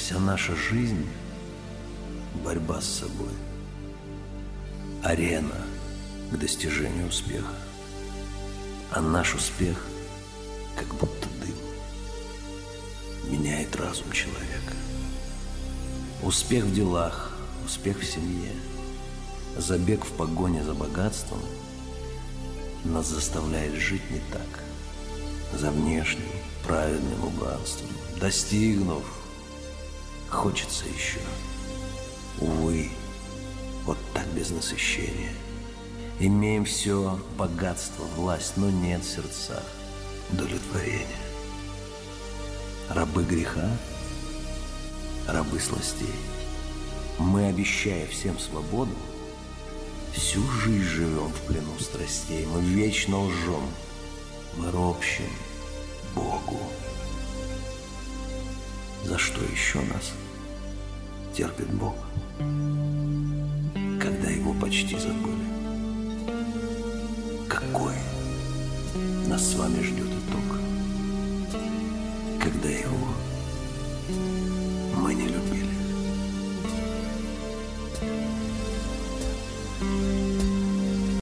Вся наша жизнь — борьба с собой. Арена к достижению успеха. А наш успех как будто дым. Меняет разум человека. Успех в делах, успех в семье, забег в погоне за богатством нас заставляет жить не так, за внешним, праведным убранством. Достигнув, хочется еще. Увы, вот так без насыщения. Имеем все богатство, власть, но нет в сердцах удовлетворения. Рабы греха, рабы сластей. Мы, обещая всем свободу, всю жизнь живем в плену страстей. Мы вечно лжем, мы ропщем Богу. За что еще нас терпит Бог, когда Его почти забыли? Какой нас с вами ждет итог, когда Его мы не любим?